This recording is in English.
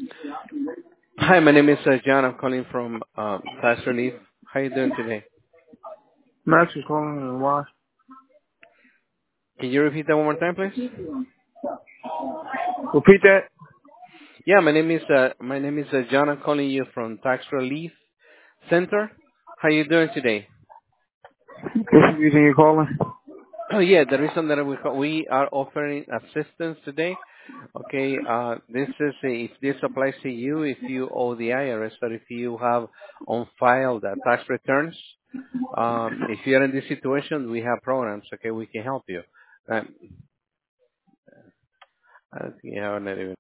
Hi, my name is John. I'm calling from Tax Relief. How you doing today? Max is calling and why? Can you repeat that one more time, please? Repeat that. Yeah, my name is John. I'm calling you from Tax Relief Center. How you doing today? What's the reason you're calling? Oh yeah, the reason that we are offering assistance today. Okay, this is if this applies to you, if you owe the IRS or if you have on file the tax returns. If you're in this situation, we have programs. Okay, we can help you. Um, I don't think you have